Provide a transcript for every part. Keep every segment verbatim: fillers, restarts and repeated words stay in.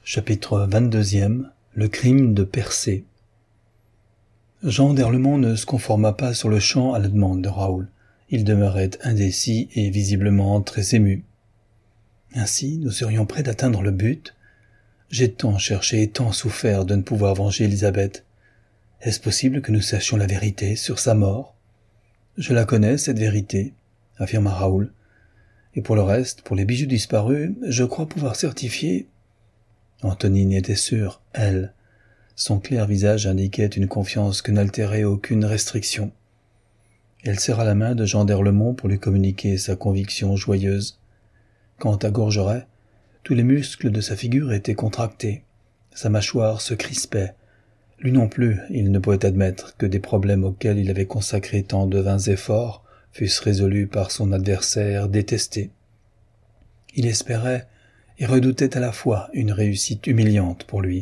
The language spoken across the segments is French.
Chapitre vingt-deux. Le crime de Persée. Jean d'Erlemont ne se conforma pas sur le champ à la demande de Raoul. Il demeurait indécis et visiblement très ému. Ainsi, nous serions prêts d'atteindre le but. J'ai tant cherché et tant souffert de ne pouvoir venger Elisabeth. Est-ce possible que nous sachions la vérité sur sa mort? Je la connais, cette vérité, affirma Raoul. Et pour le reste, pour les bijoux disparus, je crois pouvoir certifier... Antonine était sûre, elle. Son clair visage indiquait une confiance que n'altérait aucune restriction. Elle serra la main de Jean d'Erlemont pour lui communiquer sa conviction joyeuse. Quant à Gorgeret, tous les muscles de sa figure étaient contractés. Sa mâchoire se crispait. Lui non plus, il ne pouvait admettre que des problèmes auxquels il avait consacré tant de vains efforts fussent résolus par son adversaire détesté. Il espérait et redoutait à la fois une réussite humiliante pour lui.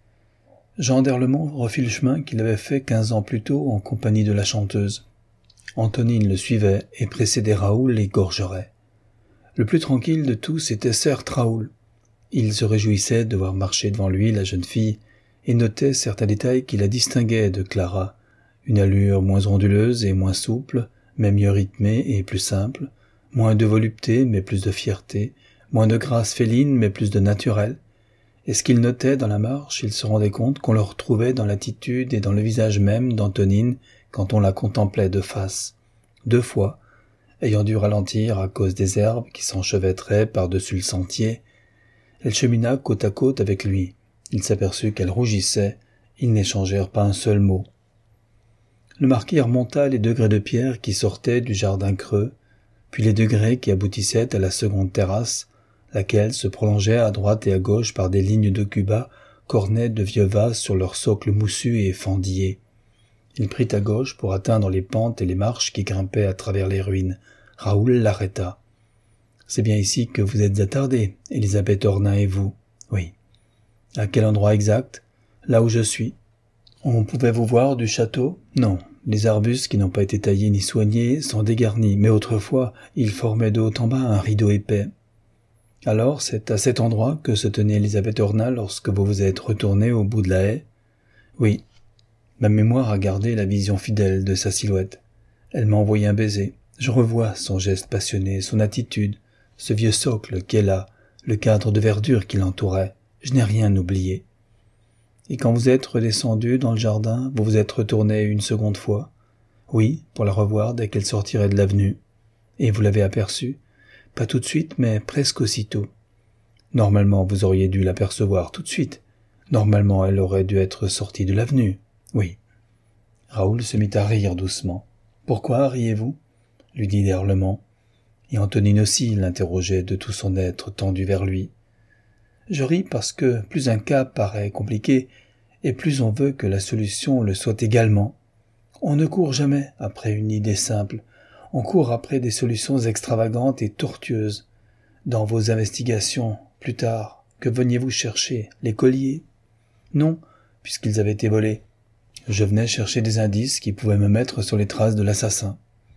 Jean d'Erlemont refit le chemin qu'il avait fait quinze ans plus tôt en compagnie de la chanteuse. Antonine le suivait et précédait Raoul et Gorgeret. Le plus tranquille de tous était certes Raoul. Il se réjouissait de voir marcher devant lui la jeune fille et notait certains détails qui la distinguaient de Clara, une allure moins onduleuse et moins souple, mais mieux rythmée et plus simple, moins de volupté mais plus de fierté, moins de grâce féline mais plus de naturel. Et ce qu'il notait dans la marche, il se rendait compte qu'on le retrouvait dans l'attitude et dans le visage même d'Antonine quand on la contemplait de face. Deux fois, ayant dû ralentir à cause des herbes qui s'enchevêtraient par-dessus le sentier, elle chemina côte à côte avec lui. Il s'aperçut qu'elle rougissait, ils n'échangèrent pas un seul mot. Le marquis remonta les degrés de pierre qui sortaient du jardin creux, puis les degrés qui aboutissaient à la seconde terrasse, laquelle se prolongeait à droite et à gauche par des lignes de cubas cornées de vieux vases sur leur socle moussu et fendillé. Il prit à gauche pour atteindre les pentes et les marches qui grimpaient à travers les ruines. Raoul l'arrêta. « C'est bien ici que vous êtes attardé, Elisabeth Ornain et vous. »« Oui. »« À quel endroit exact ? » ?»« Là où je suis. »« On pouvait vous voir du château ? » ?»« Non. Les arbustes qui n'ont pas été taillés ni soignés sont dégarnis, mais autrefois, ils formaient de haut en bas un rideau épais. » Alors, c'est à cet endroit que se tenait Elisabeth Ornain lorsque vous vous êtes retourné au bout de la haie? Oui. Ma mémoire a gardé la vision fidèle de sa silhouette. Elle m'a envoyé un baiser. Je revois son geste passionné, son attitude, ce vieux socle qui est là, le cadre de verdure qui l'entourait. Je n'ai rien oublié. Et quand vous êtes redescendu dans le jardin, vous vous êtes retourné une seconde fois? Oui, pour la revoir dès qu'elle sortirait de l'avenue. Et vous l'avez aperçue? Pas tout de suite, mais presque aussitôt. Normalement, vous auriez dû l'apercevoir tout de suite. Normalement, elle aurait dû être sortie de l'avenue. Oui. Raoul se mit à rire doucement. « Pourquoi riez-vous » lui dit d'Erlemont. Et Antonine aussi l'interrogeait de tout son être tendu vers lui. « Je ris parce que plus un cas paraît compliqué, et plus on veut que la solution le soit également. On ne court jamais après une idée simple. On court après des solutions extravagantes et tortueuses. Dans vos investigations, plus tard, que veniez-vous chercher? Les colliers? Non, puisqu'ils avaient été volés. Je venais chercher des indices qui pouvaient me mettre sur les traces de l'assassin.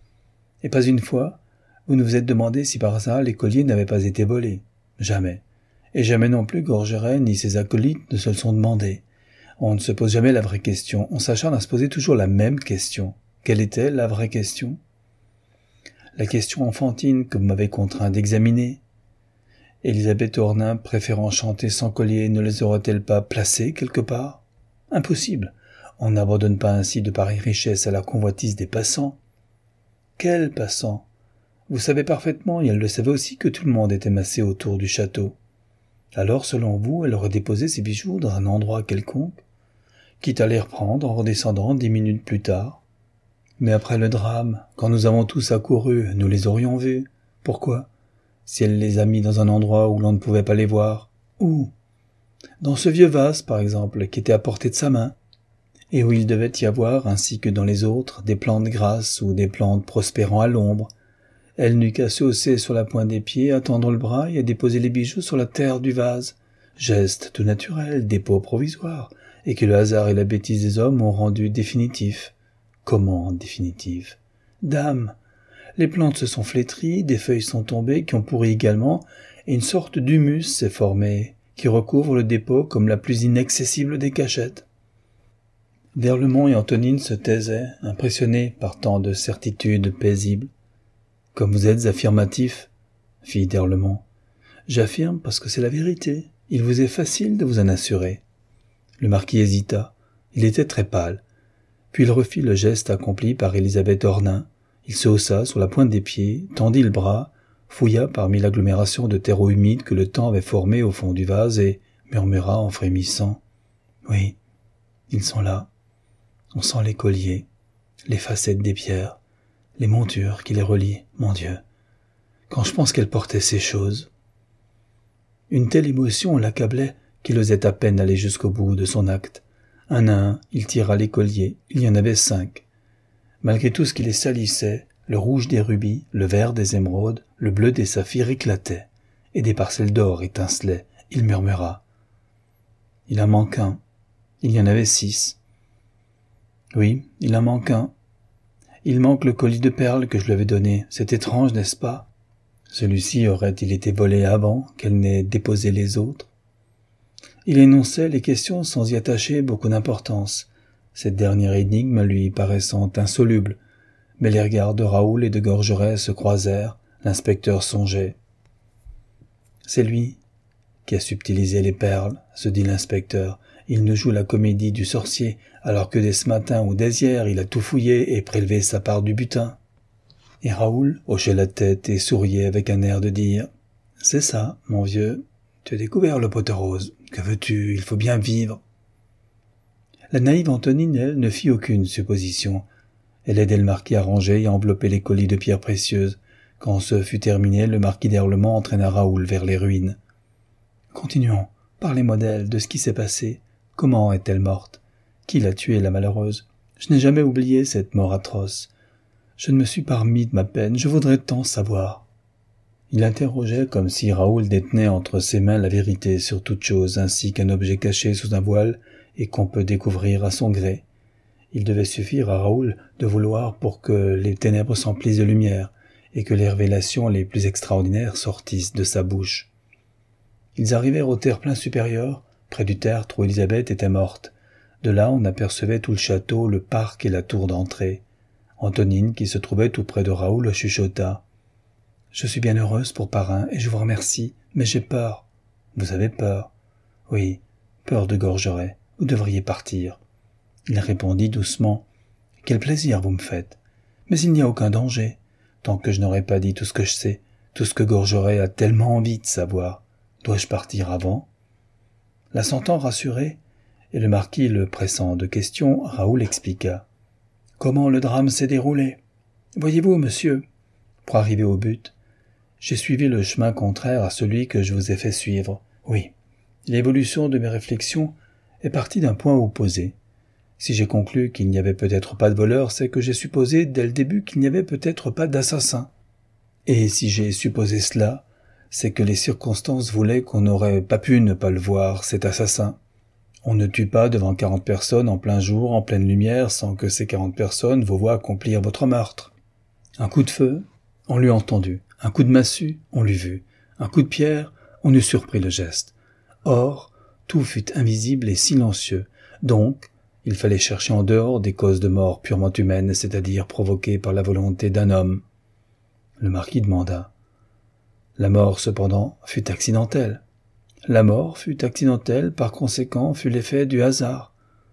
Et pas une fois, vous ne vous êtes demandé si par hasard les colliers n'avaient pas été volés. Jamais. Et jamais non plus Gorgeret ni ses acolytes ne se le sont demandé. On ne se pose jamais la vraie question. On s'acharne à se poser toujours la même question. Quelle était la vraie question? La question enfantine que vous m'avez contraint d'examiner. Elisabeth Ornain, préférant chanter sans collier, ne les aurait-elle pas placés quelque part? Impossible. On n'abandonne pas ainsi de pareilles richesses à la convoitise des passants. Quels passants? Vous savez parfaitement, et elle le savait aussi, que tout le monde était massé autour du château. Alors, selon vous, elle aurait déposé ses bijoux dans un endroit quelconque, quitte à les reprendre en redescendant dix minutes plus tard. Mais après le drame, quand nous avons tous accouru, nous les aurions vus. Pourquoi? Si elle les a mis dans un endroit où l'on ne pouvait pas les voir. Où? Dans ce vieux vase, par exemple, qui était à portée de sa main, et où il devait y avoir, ainsi que dans les autres, des plantes grasses ou des plantes prospérant à l'ombre. Elle n'eut qu'à se hausser sur la pointe des pieds, à tendre le bras et à déposer les bijoux sur la terre du vase. Geste tout naturel, dépôt provisoire, et que le hasard et la bêtise des hommes ont rendu définitif. Comment définitive? Dame, les plantes se sont flétries, des feuilles sont tombées qui ont pourri également, et une sorte d'humus s'est formé, qui recouvre le dépôt comme la plus inaccessible des cachettes. D'Erlemont et Antonine se taisaient, impressionnés par tant de certitudes paisibles. « Comme vous êtes affirmatif, » fit d'Erlemont. « J'affirme parce que c'est la vérité. Il vous est facile de vous en assurer. » Le marquis hésita. Il était très pâle. Puis il refit le geste accompli par Élisabeth Ornain. Il se haussa sur la pointe des pieds, tendit le bras, fouilla parmi l'agglomération de terreau humide que le temps avait formée au fond du vase et murmura en frémissant. « Oui, ils sont là. On sent les colliers, les facettes des pierres, les montures qui les relient, mon Dieu. Quand je pense qu'elle portait ces choses. » Une telle émotion l'accablait qu'il osait à peine aller jusqu'au bout de son acte. Un à un, il tira les colliers, il y en avait cinq. Malgré tout ce qui les salissait, le rouge des rubis, le vert des émeraudes, le bleu des saphirs éclataient, et des parcelles d'or étincelaient. Il murmura. « Il en manque un. Il y en avait six. » « Oui, il en manque un. Il manque le collier de perles que je lui avais donné. C'est étrange, n'est-ce pas? Celui-ci aurait-il été volé avant qu'elle n'ait déposé les autres? » Il énonçait les questions sans y attacher beaucoup d'importance, cette dernière énigme lui paraissant insoluble, mais les regards de Raoul et de Gorgeret se croisèrent, l'inspecteur songeait. « C'est lui qui a subtilisé les perles, » se dit l'inspecteur. « Il ne joue la comédie du sorcier, alors que dès ce matin ou dès hier il a tout fouillé et prélevé sa part du butin. » Et Raoul hochait la tête et souriait avec un air de dire « C'est ça, mon vieux, tu as découvert le pot rose. Que veux-tu, il faut bien vivre. » La naïve Antonine, elle, ne fit aucune supposition. Elle aidait le marquis à ranger et à envelopper les colis de pierres précieuses. Quand ce fut terminé, le marquis d'Erlemont entraîna Raoul vers les ruines. « Continuons, parlez-moi d'elle, de ce qui s'est passé. Comment est-elle morte? Qui l'a tuée, la malheureuse? Je n'ai jamais oublié cette mort atroce. Je ne me suis pas remis de ma peine, je voudrais tant savoir. » Il interrogeait comme si Raoul détenait entre ses mains la vérité sur toute chose, ainsi qu'un objet caché sous un voile et qu'on peut découvrir à son gré. Il devait suffire à Raoul de vouloir pour que les ténèbres s'emplissent de lumière et que les révélations les plus extraordinaires sortissent de sa bouche. Ils arrivèrent au terre-plein supérieur, près du tertre où Élisabeth était morte. De là, on apercevait tout le château, le parc et la tour d'entrée. Antonine, qui se trouvait tout près de Raoul, chuchota. « Je suis bien heureuse pour parrain et je vous remercie, mais j'ai peur. »« Vous avez peur ?»« Oui, peur de Gorgeret. Vous devriez partir. » Il répondit doucement. « Quel plaisir vous me faites. Mais il n'y a aucun danger, tant que je n'aurai pas dit tout ce que je sais, tout ce que Gorgeret a tellement envie de savoir. Dois-je partir avant ?» La sentant rassurée, et le marquis le pressant de questions, Raoul expliqua. « Comment le drame s'est déroulé? Voyez-vous, monsieur, pour arriver au but, j'ai suivi le chemin contraire à celui que je vous ai fait suivre. Oui, l'évolution de mes réflexions est partie d'un point opposé. Si j'ai conclu qu'il n'y avait peut-être pas de voleur, c'est que j'ai supposé dès le début qu'il n'y avait peut-être pas d'assassin. Et si j'ai supposé cela, c'est que les circonstances voulaient qu'on n'aurait pas pu ne pas le voir, cet assassin. On ne tue pas devant quarante personnes en plein jour, en pleine lumière, sans que ces quarante personnes vous voient accomplir votre meurtre. Un coup de feu, on l'eût entendu. Un coup de massue, on l'eût vu. Un coup de pierre, on eût surpris le geste. Or, tout fut invisible et silencieux. Donc, il fallait chercher en dehors des causes de mort purement humaines, c'est-à-dire provoquées par la volonté d'un homme. Le marquis demanda. La mort, cependant, fut accidentelle. La mort fut accidentelle, par conséquent, fut l'effet du hasard.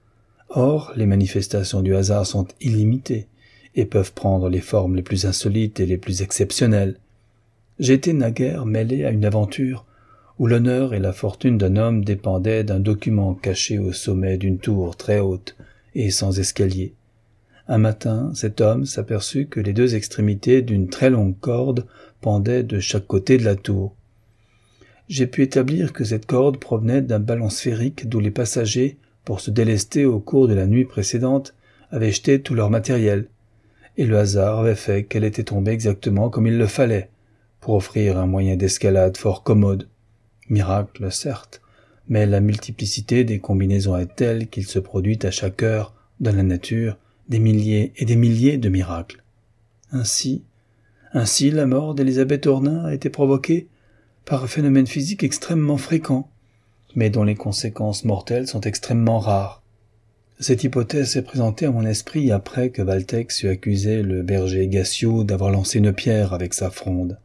Or, les manifestations du hasard sont illimitées et peuvent prendre les formes les plus insolites et les plus exceptionnelles. J'ai été naguère mêlé à une aventure où l'honneur et la fortune d'un homme dépendaient d'un document caché au sommet d'une tour très haute et sans escalier. Un matin, cet homme s'aperçut que les deux extrémités d'une très longue corde pendaient de chaque côté de la tour. J'ai pu établir que cette corde provenait d'un ballon sphérique d'où les passagers, pour se délester au cours de la nuit précédente, avaient jeté tout leur matériel, et le hasard avait fait qu'elle était tombée exactement comme il le fallait, pour offrir un moyen d'escalade fort commode. Miracle, certes, mais la multiplicité des combinaisons est telle qu'il se produit à chaque heure, dans la nature, des milliers et des milliers de miracles. Ainsi, ainsi la mort d'Élisabeth Ornain a été provoquée par un phénomène physique extrêmement fréquent. mais dont les conséquences mortelles sont extrêmement rares. Cette hypothèse s'est présentée à mon esprit après que Valtex eut accusé le berger Gassiot d'avoir lancé une pierre avec sa fronde.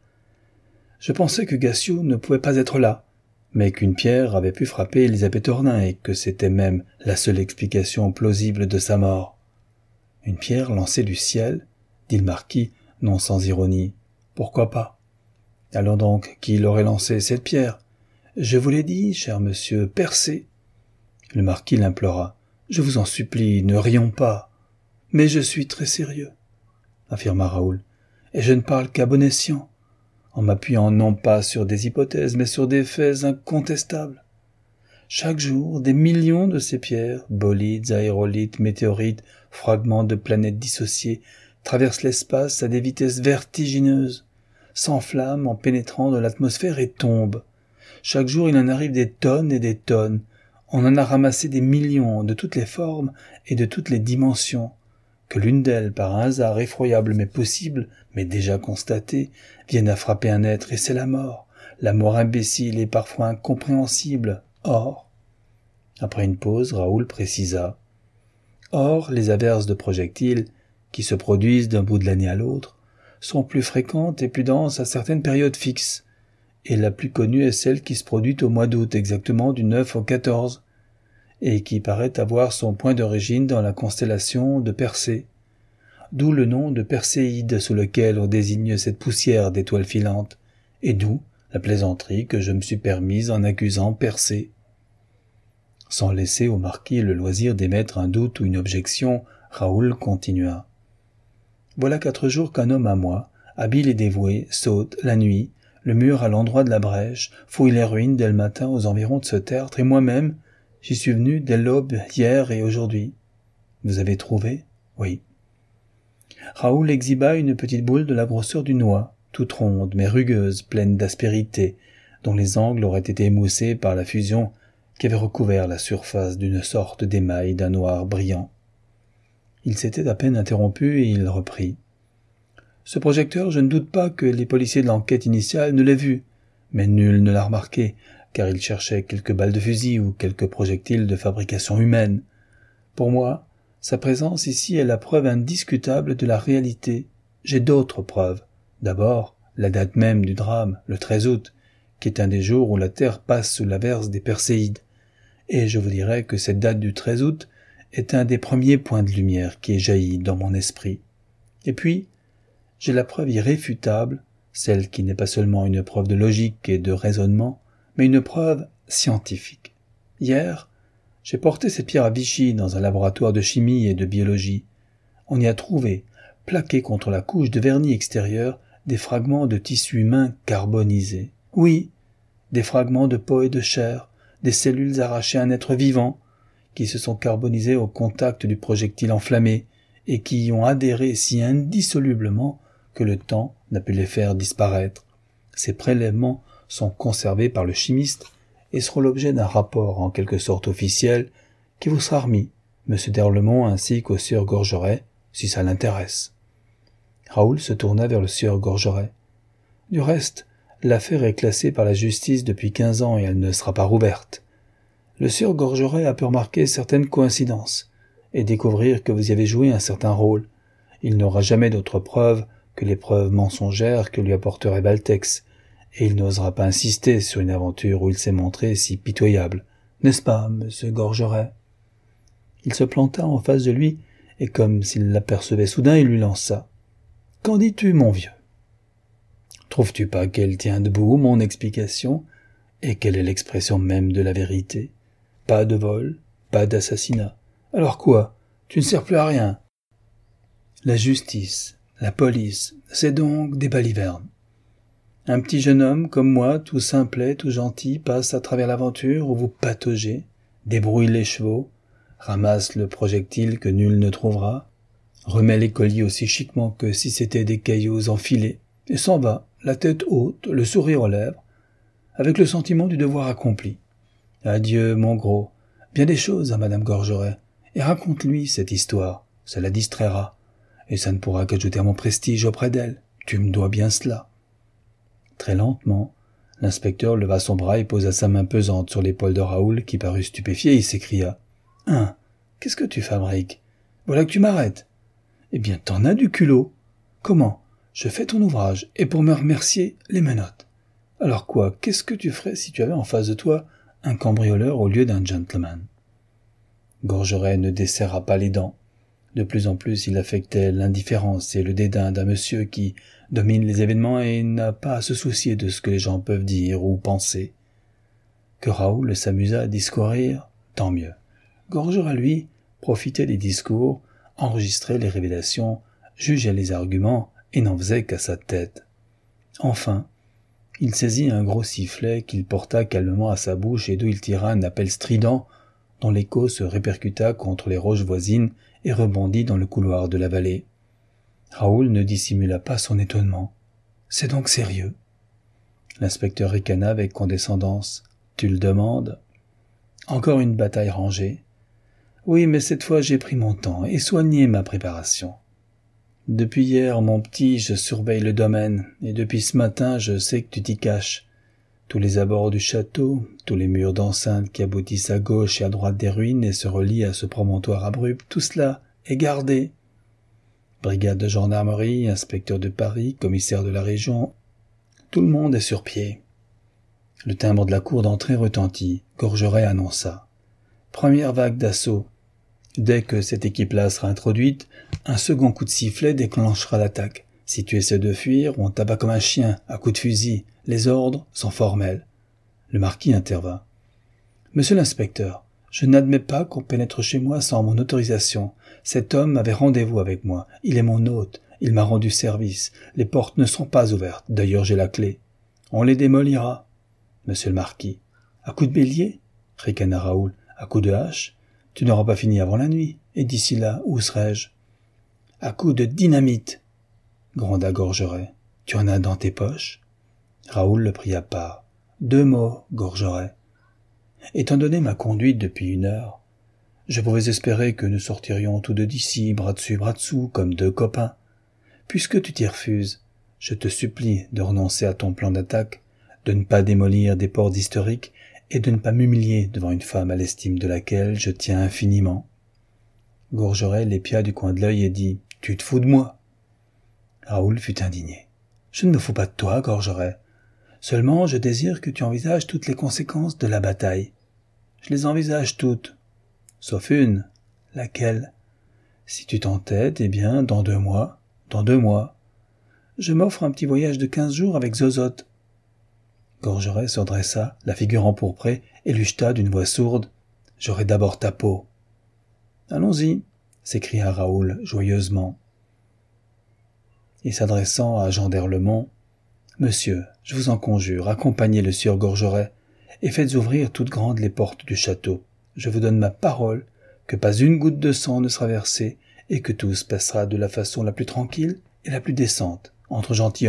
Je pensais que Gassiot ne pouvait pas être là, mais qu'une pierre avait pu frapper Elisabeth Ornain et que c'était même la seule explication plausible de sa mort. Une pierre lancée du ciel, dit le marquis, non sans ironie. Pourquoi pas? Alors donc, qui l'aurait lancé cette pierre? Je vous l'ai dit, cher monsieur, percez. Le marquis l'implora. Je vous en supplie, ne rions pas. Mais je suis très sérieux, affirma Raoul, et je ne parle qu'à bon escient, en m'appuyant non pas sur des hypothèses, mais sur des faits incontestables. Chaque jour, des millions de ces pierres, bolides, aérolites, météorites, fragments de planètes dissociées, traversent l'espace à des vitesses vertigineuses, s'enflamment en pénétrant dans l'atmosphère et tombent. Chaque jour, il en arrive des tonnes et des tonnes. On en a ramassé des millions de toutes les formes et de toutes les dimensions. Que l'une d'elles, par un hasard effroyable mais possible, mais déjà constaté, vienne à frapper un être, et c'est la mort, la mort imbécile et parfois incompréhensible. Or, après une pause, Raoul précisa. Or, les averses de projectiles, qui se produisent d'un bout de l'année à l'autre, sont plus fréquentes et plus denses à certaines périodes fixes, et la plus connue est celle qui se produit au mois d'août, exactement du neuf au quatorze, et qui paraît avoir son point d'origine dans la constellation de Persée, d'où le nom de Perséide sous lequel on désigne cette poussière d'étoiles filantes, et d'où la plaisanterie que je me suis permise en accusant Persée. Sans laisser au marquis le loisir d'émettre un doute ou une objection, Raoul continua. Voilà quatre jours qu'un homme à moi, habile et dévoué, saute, la nuit, le mur à l'endroit de la brèche, fouille les ruines dès le matin aux environs de ce tertre, et moi-même, j'y suis venu dès l'aube, hier et aujourd'hui. Vous avez trouvé? Oui. Raoul exhiba une petite boule de la grosseur d'une noix, toute ronde, mais rugueuse, pleine d'aspérité, dont les angles auraient été émoussés par la fusion qui avait recouvert la surface d'une sorte d'émail d'un noir brillant. Il s'était à peine interrompu et il reprit. Ce projecteur, je ne doute pas que les policiers de l'enquête initiale ne l'aient vu, mais nul ne l'a remarqué, car il cherchait quelques balles de fusil ou quelques projectiles de fabrication humaine. Pour moi, sa présence ici est la preuve indiscutable de la réalité. J'ai d'autres preuves. D'abord, la date même du drame, le treize août, qui est un des jours où la Terre passe sous l'averse des Perséides. Et je vous dirais que cette date du treize août est un des premiers points de lumière qui est jailli dans mon esprit. Et puis, j'ai la preuve irréfutable, celle qui n'est pas seulement une preuve de logique et de raisonnement, mais une preuve scientifique. Hier, j'ai porté cette pierre à Vichy dans un laboratoire de chimie et de biologie. On y a trouvé, plaqués contre la couche de vernis extérieur, des fragments de tissu humain carbonisés. Oui, des fragments de peau et de chair, des cellules arrachées à un être vivant, qui se sont carbonisées au contact du projectile enflammé et qui y ont adhéré si indissolublement que le temps n'a pu les faire disparaître. Ces prélèvements sont conservés par le chimiste et seront l'objet d'un rapport en quelque sorte officiel qui vous sera remis, M. d'Erlemont ainsi qu'au sieur Gorgeret, si ça l'intéresse. Raoul se tourna vers le sieur Gorgeret. Du reste, l'affaire est classée par la justice depuis quinze ans et elle ne sera pas rouverte. Le sieur Gorgeret a pu remarquer certaines coïncidences et découvrir que vous y avez joué un certain rôle. Il n'aura jamais d'autre preuve que les preuves mensongères que lui apporterait Valtex, et il n'osera pas insister sur une aventure où il s'est montré si pitoyable. N'est-ce pas, monsieur Gorgeret? Il se planta en face de lui, et comme s'il l'apercevait soudain, il lui lança. « Qu'en dis-tu, mon vieux? Trouves-tu pas qu'elle tient debout, mon explication, et quelle est l'expression même de la vérité? Pas de vol, pas d'assassinat. Alors quoi? Tu ne sers plus à rien. » La justice, la police, c'est donc des balivernes. Un petit jeune homme comme moi, tout simplet, tout gentil, passe à travers l'aventure où vous pataugez, débrouille les chevaux, ramasse le projectile que nul ne trouvera, remet les colis aussi chiquement que si c'étaient des cailloux enfilés, et s'en va, la tête haute, le sourire aux lèvres, avec le sentiment du devoir accompli. Adieu, mon gros, bien des choses à Madame Gorgeret, et raconte-lui cette histoire, ça la distraira, et ça ne pourra qu'ajouter à mon prestige auprès d'elle, tu me dois bien cela. Très lentement, L'inspecteur leva son bras et posa sa main pesante sur l'épaule de Raoul, qui parut stupéfié et s'écria. « Hein, qu'est-ce que tu fabriques? Voilà que tu m'arrêtes. Eh bien, t'en as du culot. Comment? Je fais ton ouvrage, et pour me remercier, les menottes. Alors quoi, qu'est-ce que tu ferais si tu avais en face de toi un cambrioleur au lieu d'un gentleman ?» Gorgeret ne desserra pas les dents. De plus en plus, il affectait l'indifférence et le dédain d'un monsieur qui domine les événements et n'a pas à se soucier de ce que les gens peuvent dire ou penser. Que Raoul s'amusa à discourir, tant mieux. Gorgeret, lui, profitait des discours, enregistrait les révélations, jugeait les arguments et n'en faisait qu'à sa tête. Enfin, il saisit un gros sifflet qu'il porta calmement à sa bouche et d'où il tira un appel strident dont l'écho se répercuta contre les roches voisines et rebondit dans le couloir de la vallée. Raoul ne dissimula pas son étonnement. « C'est donc sérieux ?» L'inspecteur ricana avec condescendance. « Tu le demandes ?» Encore une bataille rangée. « Oui, mais cette fois j'ai pris mon temps et soigné ma préparation. Depuis hier, mon petit, je surveille le domaine, et depuis ce matin, je sais que tu t'y caches. Tous les abords du château, tous les murs d'enceinte qui aboutissent à gauche et à droite des ruines et se relient à ce promontoire abrupt, tout cela est gardé. Brigade de gendarmerie, inspecteur de Paris, commissaire de la région, tout le monde est sur pied. » Le timbre de la cour d'entrée retentit. Gorgeret annonça. « Première vague d'assaut. Dès que cette équipe-là sera introduite, un second coup de sifflet déclenchera l'attaque. Si tu essaies de fuir, on t'abat comme un chien, à coups de fusil. Les ordres sont formels. » Le marquis intervint. « Monsieur l'inspecteur, je n'admets pas qu'on pénètre chez moi sans mon autorisation. Cet homme avait rendez-vous avec moi. Il est mon hôte. Il m'a rendu service. Les portes ne sont pas ouvertes. D'ailleurs, j'ai la clé. On les démolira. » Monsieur le marquis. « À coups de bélier ?» ricana Raoul. « À coups de hache ? Tu n'auras pas fini avant la nuit. Et d'ici là, où serai-je ? » « À coups de dynamite !» gronda Gorgeret. « Tu en as dans tes poches ?» Raoul le prit à part. « Deux mots, Gorgeret. Étant donné ma conduite depuis une heure, je pouvais espérer que nous sortirions tous deux d'ici, bras dessus, bras dessous, comme deux copains. Puisque tu t'y refuses, je te supplie de renoncer à ton plan d'attaque, de ne pas démolir des portes historiques et de ne pas m'humilier devant une femme à l'estime de laquelle je tiens infiniment. » Gorgeret l'épia du coin de l'œil et dit « Tu te fous de moi ?» Raoul fut indigné. « Je ne me fous pas de toi, Gorgeret. Seulement, je désire que tu envisages toutes les conséquences de la bataille. Je les envisage toutes. Sauf une. Laquelle? Si tu t'entêtes, eh bien, dans deux mois, dans deux mois, je m'offre un petit voyage de quinze jours avec Zozote. » Gorgeret se dressa, la figure empourprée, et lui jeta d'une voix sourde. « J'aurai d'abord ta peau. »« Allons-y, » s'écria Raoul joyeusement. Et s'adressant à Jean d'Erlemont, « Monsieur, je vous en conjure, accompagnez le sieur Gorgeret et faites ouvrir toutes grandes les portes du château. Je vous donne ma parole que pas une goutte de sang ne sera versée et que tout se passera de la façon la plus tranquille et la plus décente, entre gentilshommes. »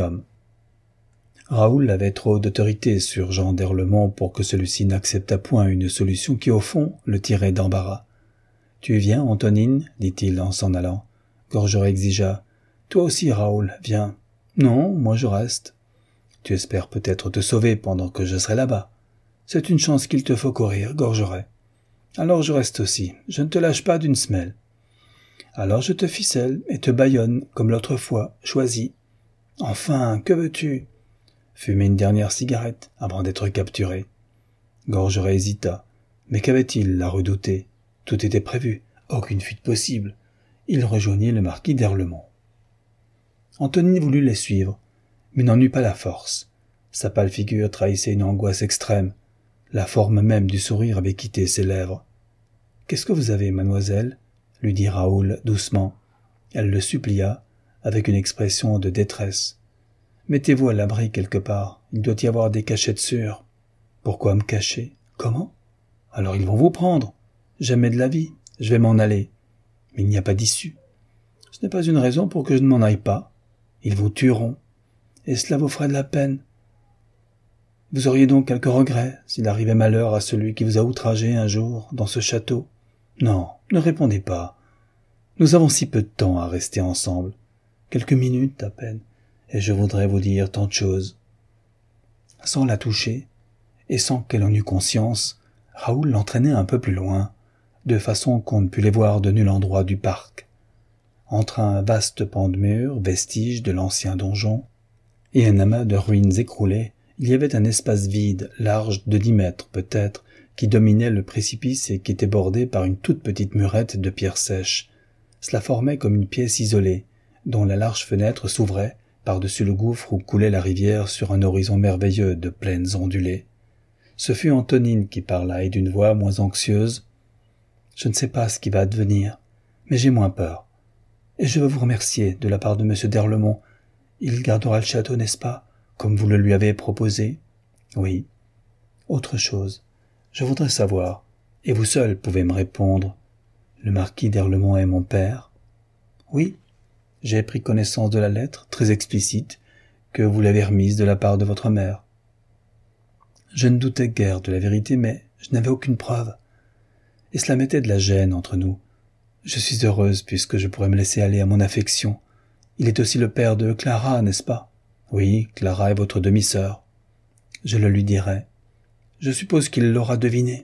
Raoul avait trop d'autorité sur Jean d'Erlemont pour que celui-ci n'acceptât point une solution qui, au fond, le tirait d'embarras. « Tu viens, Antonine ?» dit-il en s'en allant. Gorgeret exigea. « Toi aussi, Raoul, viens. »« Non, moi je reste. »« Tu espères peut-être te sauver pendant que je serai là-bas. C'est une chance qu'il te faut courir, Gorgeret. Alors je reste aussi, je ne te lâche pas d'une semelle. Alors je te ficelle et te bâillonne, comme l'autre fois, choisis. Enfin, que veux-tu ? Fumer une dernière cigarette avant d'être capturé. » Gorgeret hésita. Mais qu'avait-il là redouté ? Tout était prévu, aucune fuite possible. Il rejoignit le marquis d'Erlemont. Antonine voulut les suivre, mais n'en eut pas la force. Sa pâle figure trahissait une angoisse extrême. La forme même du sourire avait quitté ses lèvres. « Qu'est-ce que vous avez, mademoiselle ?» lui dit Raoul doucement. Elle le supplia, avec une expression de détresse. « Mettez-vous à l'abri quelque part, il doit y avoir des cachettes sûres. »« Pourquoi me cacher ? Comment ? Alors ils vont vous prendre. Jamais de la vie, je vais m'en aller. Mais il n'y a pas d'issue. Ce n'est pas une raison pour que je ne m'en aille pas. Ils vous tueront. Et cela vous ferait de la peine. Vous auriez donc quelques regrets s'il arrivait malheur à celui qui vous a outragé un jour dans ce château. Non, ne répondez pas. Nous avons si peu de temps à rester ensemble. Quelques minutes à peine, et je voudrais vous dire tant de choses. » Sans la toucher, et sans qu'elle en eût conscience, Raoul l'entraînait un peu plus loin, de façon qu'on ne pût les voir de nul endroit du parc. Entre un vaste pan de mur, vestige de l'ancien donjon, et un amas de ruines écroulées, il y avait un espace vide, large de dix mètres peut-être, qui dominait le précipice et qui était bordé par une toute petite murette de pierres sèches. Cela formait comme une pièce isolée, dont la large fenêtre s'ouvrait par-dessus le gouffre où coulait la rivière sur un horizon merveilleux de plaines ondulées. Ce fut Antonine qui parla, et d'une voix moins anxieuse. « Je ne sais pas ce qui va advenir, mais j'ai moins peur. Et je veux vous remercier de la part de Monsieur d'Erlemont. Il gardera le château, n'est-ce pas, comme vous le lui avez proposé ? » ?»« Oui. »« Autre chose. Je voudrais savoir, et vous seul pouvez me répondre. Le marquis d'Erlemont est mon père ? » ?»« Oui. J'ai pris connaissance de la lettre, très explicite, que vous l'avez remise de la part de votre mère. » Je ne doutais guère de la vérité, mais je n'avais aucune preuve. Et cela mettait de la gêne entre nous. Je suis heureuse puisque je pourrais me laisser aller à mon affection. Il est aussi le père de Clara, n'est-ce pas ? Oui, Clara est votre demi-sœur. Je le lui dirai. Je suppose qu'il l'aura deviné.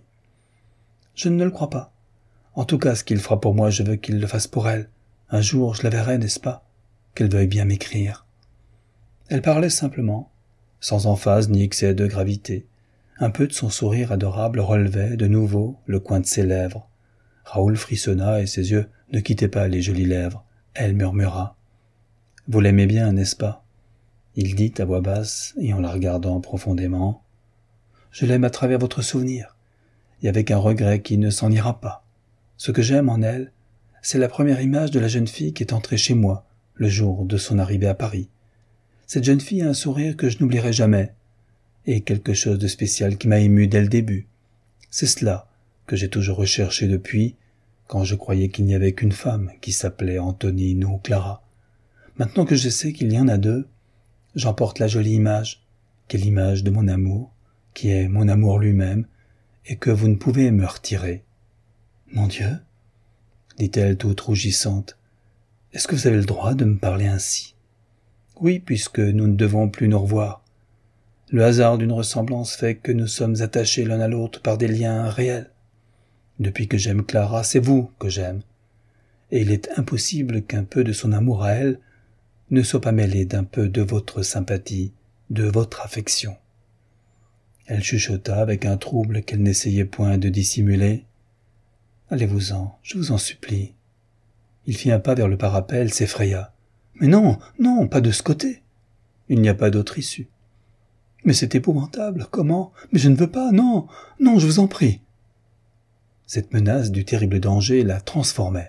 Je ne le crois pas. En tout cas, ce qu'il fera pour moi, je veux qu'il le fasse pour elle. Un jour, je la verrai, n'est-ce pas ? Qu'elle veuille bien m'écrire. Elle parlait simplement, sans emphase ni excès de gravité. Un peu de son sourire adorable relevait, de nouveau, le coin de ses lèvres. Raoul frissonna et ses yeux ne quittaient pas les jolies lèvres. Elle murmura. « Vous l'aimez bien, n'est-ce pas ?» Il dit à voix basse et en la regardant profondément. « Je l'aime à travers votre souvenir, et avec un regret qui ne s'en ira pas. Ce que j'aime en elle, c'est la première image de la jeune fille qui est entrée chez moi, le jour de son arrivée à Paris. Cette jeune fille a un sourire que je n'oublierai jamais, et quelque chose de spécial qui m'a ému dès le début. C'est cela que j'ai toujours recherché depuis, quand je croyais qu'il n'y avait qu'une femme qui s'appelait Antonine ou Clara. Maintenant que je sais qu'il y en a deux, j'emporte la jolie image, qui est l'image de mon amour, qui est mon amour lui-même, et que vous ne pouvez me retirer. »« Mon Dieu » dit-elle toute rougissante, « est-ce que vous avez le droit de me parler ainsi ?»« Oui, puisque nous ne devons plus nous revoir. Le hasard d'une ressemblance fait que nous sommes attachés l'un à l'autre par des liens réels. Depuis que j'aime Clara, c'est vous que j'aime. Et il est impossible qu'un peu de son amour à elle ne soit pas mêlé d'un peu de votre sympathie, de votre affection. » Elle chuchota avec un trouble qu'elle n'essayait point de dissimuler. « Allez-vous-en, je vous en supplie. » Il fit un pas vers le parapet, elle s'effraya. « Mais non, non, pas de ce côté. Il n'y a pas d'autre issue. » « Mais c'est épouvantable, comment ? Mais je ne veux pas, non, non, je vous en prie. » Cette menace du terrible danger la transformait.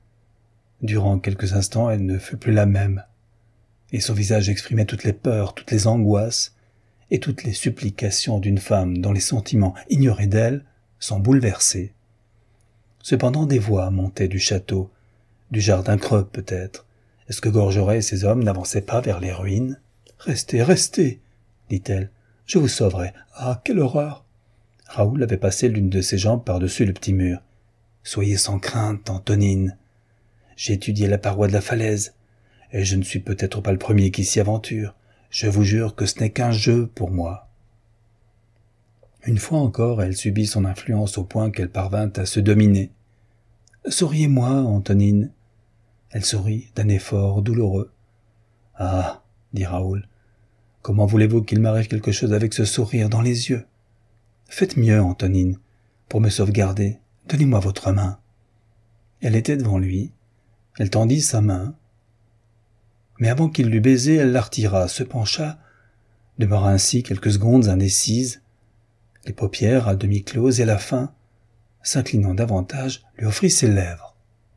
Durant quelques instants, elle ne fut plus la même, et son visage exprimait toutes les peurs, toutes les angoisses, et toutes les supplications d'une femme dont les sentiments ignorés d'elle sont bouleversés. Cependant des voix montaient du château, du jardin creux peut-être. Est-ce que Gorgeret et ses hommes n'avançaient pas vers les ruines ? « Restez, restez !» dit-elle. « Je vous sauverai. Ah, quelle horreur !» Raoul avait passé l'une de ses jambes par-dessus le petit mur. « Soyez sans crainte, Antonine. J'ai étudié la paroi de la falaise, et je ne suis peut-être pas le premier qui s'y aventure. Je vous jure que ce n'est qu'un jeu pour moi. » Une fois encore, elle subit son influence au point qu'elle parvint à se dominer. « Souriez-moi, Antonine. » Elle sourit d'un effort douloureux. « Ah, » dit Raoul, « comment voulez-vous qu'il m'arrive quelque chose avec ce sourire dans les yeux ? Faites mieux, Antonine, pour me sauvegarder. Donnez-moi votre main. » Elle était devant lui. Elle tendit sa main. Mais avant qu'il l'eût baisée, elle la retira, se pencha, demeura ainsi quelques secondes indécise, les paupières à demi closes, et à la fin, s'inclinant davantage, lui offrit ses lèvres.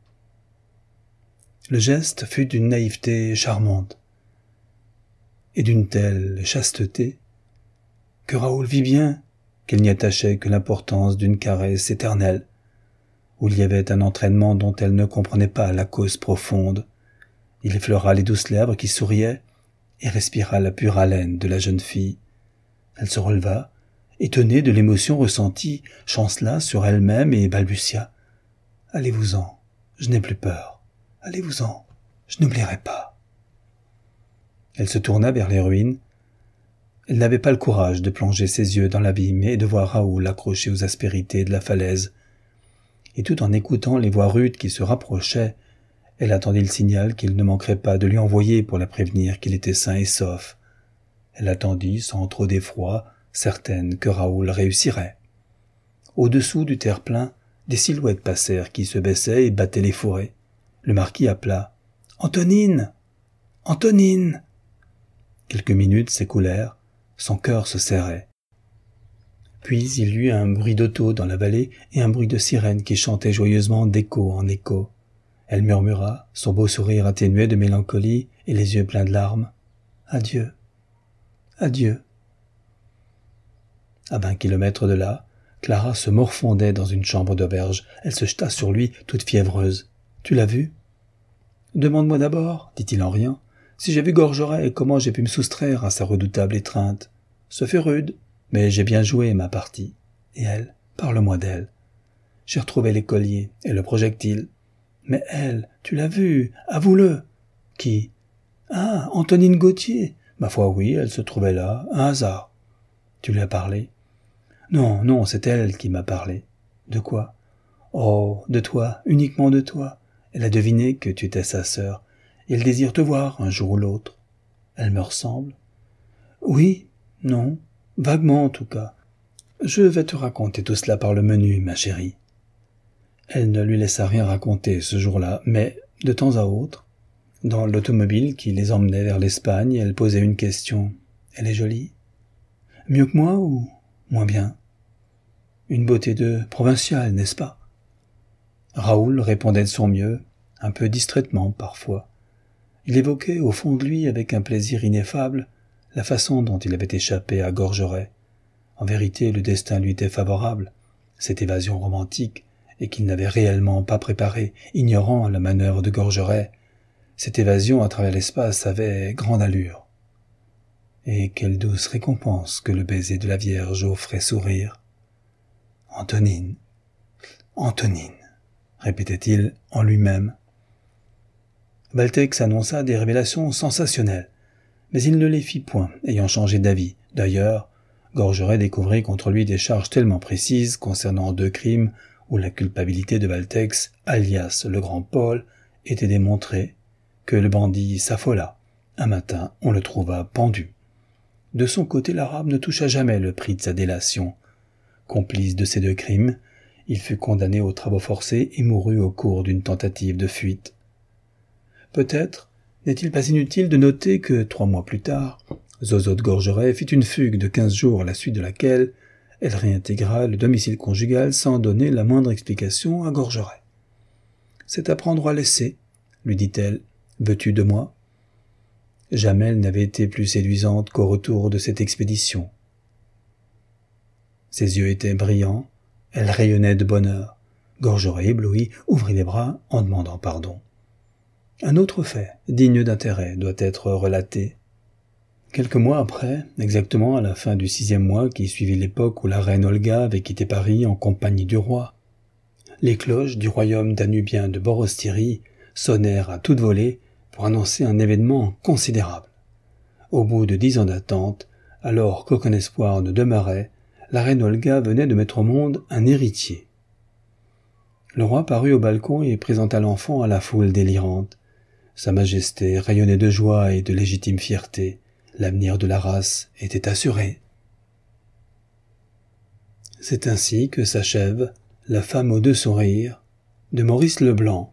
Le geste fut d'une naïveté charmante, et d'une telle chasteté, que Raoul vit bien qu'elle n'y attachait que l'importance d'une caresse éternelle, où il y avait un entraînement dont elle ne comprenait pas la cause profonde. Il effleura les douces lèvres qui souriaient et respira la pure haleine de la jeune fille. Elle se releva, étonnée de l'émotion ressentie, chancela sur elle-même et balbutia. « Allez-vous-en, je n'ai plus peur. Allez-vous-en, je n'oublierai pas. » Elle se tourna vers les ruines. Elle n'avait pas le courage de plonger ses yeux dans l'abîme et de voir Raoul accroché aux aspérités de la falaise. Et tout en écoutant les voix rudes qui se rapprochaient, elle attendit le signal qu'il ne manquerait pas de lui envoyer pour la prévenir qu'il était sain et sauf. Elle attendit sans trop d'effroi, certaine que Raoul réussirait. Au-dessous du terre-plein, des silhouettes passèrent qui se baissaient et battaient les fourrés. Le marquis appela « Antonine ! Antonine !» Quelques minutes s'écoulèrent, son cœur se serrait. Puis il y eut un bruit d'auto dans la vallée et un bruit de sirène qui chantait joyeusement d'écho en écho. Elle murmura, son beau sourire atténué de mélancolie et les yeux pleins de larmes. « Adieu, adieu. » À vingt kilomètres de là, Clara se morfondait dans une chambre d'auberge. Elle se jeta sur lui, toute fiévreuse. « Tu l'as vu ?»« Demande-moi d'abord, dit-il en riant, si j'ai vu Gorgeret et comment j'ai pu me soustraire à sa redoutable étreinte. Ce fut rude, mais j'ai bien joué ma partie. Et elle, parle-moi d'elle. J'ai retrouvé les colliers et le projectile. Mais elle, tu l'as vue, avoue-le. Qui? Ah, Antonine Gauthier. Ma foi, oui, elle se trouvait là, un hasard. Tu lui as parlé? Non, non, c'est elle qui m'a parlé. De quoi? Oh, de toi, uniquement de toi. Elle a deviné que tu étais sa sœur, et elle désire te voir un jour ou l'autre. Elle me ressemble? Oui, non, vaguement en tout cas. Je vais te raconter tout cela par le menu, ma chérie. Elle ne lui laissa rien raconter ce jour-là, mais, de temps à autre, dans l'automobile qui les emmenait vers l'Espagne, elle posait une question. Elle est jolie? Mieux que moi ou moins bien? Une beauté de provinciale, n'est-ce pas? Raoul répondait de son mieux, un peu distraitement parfois. Il évoquait au fond de lui, avec un plaisir ineffable, la façon dont il avait échappé à Gorgeret. En vérité, le destin lui était favorable, cette évasion romantique, et qu'il n'avait réellement pas préparée, ignorant la manœuvre de Gorgeret. Cette évasion à travers l'espace avait grande allure. Et quelle douce récompense que le baiser de la Vierge offrait sourire. « Antonine, Antonine !» répétait-il en lui-même. Valtex annonça des révélations sensationnelles, mais il ne les fit point, ayant changé d'avis. D'ailleurs, Gorgeret découvrit contre lui des charges tellement précises concernant deux crimes où la culpabilité de Valtex, alias le Grand Paul, était démontrée, que le bandit s'affola. Un matin, on le trouva pendu. De son côté, l'Arabe ne toucha jamais le prix de sa délation. Complice de ces deux crimes, il fut condamné aux travaux forcés et mourut au cours d'une tentative de fuite. Peut-être n'est-il pas inutile de noter que, trois mois plus tard, Zozo de Gorgeret fit une fugue de quinze jours à la suite de laquelle elle réintégra le domicile conjugal sans donner la moindre explication à Gorgeret. « C'est à prendre ou à laisser, » lui dit-elle. « Veux-tu de moi ?» Jamais elle n'avait été plus séduisante qu'au retour de cette expédition. Ses yeux étaient brillants, elle rayonnait de bonheur. Gorgeret, ébloui, ouvrit les bras en demandant pardon. Un autre fait, digne d'intérêt, doit être relaté. Quelques mois après, exactement à la fin du sixième mois qui suivit l'époque où la reine Olga avait quitté Paris en compagnie du roi, les cloches du royaume danubien de Borostyrie sonnèrent à toute volée pour annoncer un événement considérable. Au bout de dix ans d'attente, alors qu'aucun espoir ne demeurait, la reine Olga venait de mettre au monde un héritier. Le roi parut au balcon et présenta l'enfant à la foule délirante. Sa majesté rayonnait de joie et de légitime fierté. L'avenir de la race était assuré. C'est ainsi que s'achève La femme aux deux sourires de Maurice Leblanc.